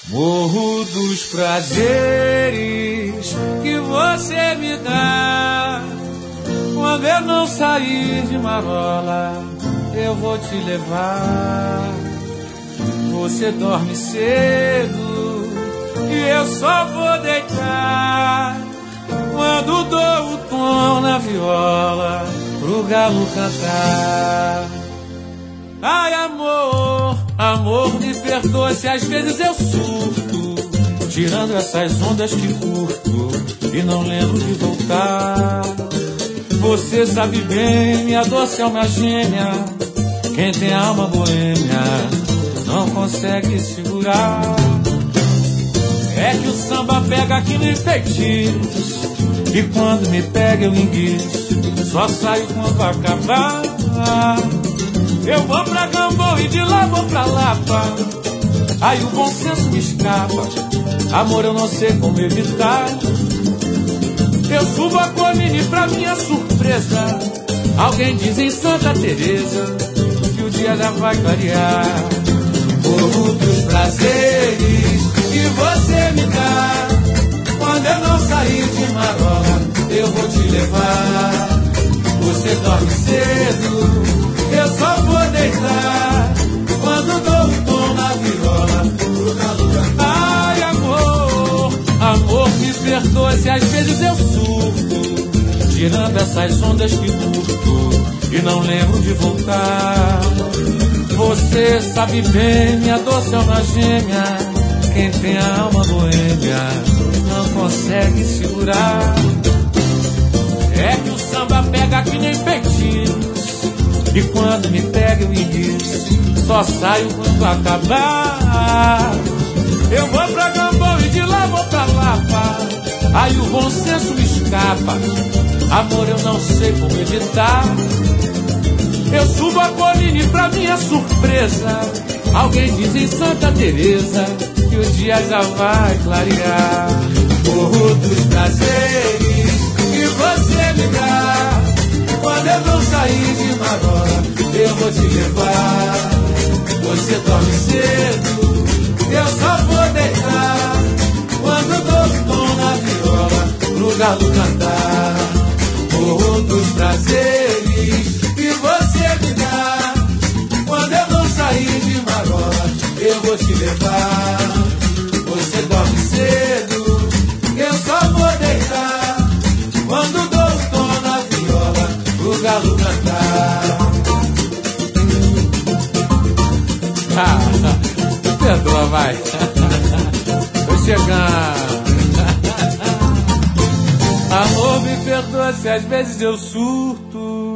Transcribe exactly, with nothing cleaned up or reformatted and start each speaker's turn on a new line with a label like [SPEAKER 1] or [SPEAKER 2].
[SPEAKER 1] Morro dos prazeres que você me dá. Quando eu não sair de marola, eu vou te levar. Você dorme cedo e eu só vou deitar. Quando dou o tom na viola pro galo cantar. Ai, amor, amor, me perdoa se às vezes eu surto, tirando essas ondas que curto e não lembro de voltar. Você sabe bem, minha doce alma gêmea, quem tem alma boêmia não consegue segurar. É que o samba pega aqui no feitiço, e quando me pega eu enguiço, só saio quando acabar. Eu vou pra Gamboa e de lá vou pra Lapa, aí o bom senso me escapa. Amor, eu não sei como evitar. Eu subo a colina e pra minha surpresa, alguém diz em Santa Teresa que o dia já vai clarear. Morro dos prazeres que você me dá. Quando eu não sair de marola, eu vou te levar. Você dorme cedo, eu só vou deitar. Quando dou o tom na viola, ai, amor, amor, me perdoa se às vezes eu surto, tirando essas ondas que curto e não lembro de voltar. Você sabe bem, minha doce alma gêmea, quem tem a alma boêmia não consegue segurar. É que o samba pega que nem peitinhos, e quando me pega eu enguiço, só saio quando acabar. Eu vou pra Gamboa e de lá vou pra Lapa, aí o bom senso me escapa. Amor, eu não sei como evitar. Eu subo a colina e pra minha surpresa, alguém diz em Santa Teresa que o dia já vai clarear. Morro dos prazeres que você me dá. Quando eu não sair de marola, eu vou te levar. Você dorme cedo, eu só vou deitar. Quando dou o tom na viola pro galo cantar. Morro dos prazeres que você me dá. Quando eu não sair de marola, eu vou te levar. Você dorme cedo, eu só vou deitar. Quando dou o tom na viola pro galo cantar. Ah, perdoa, vai. Tô chegando. Amor, me perdoa se às vezes eu surto,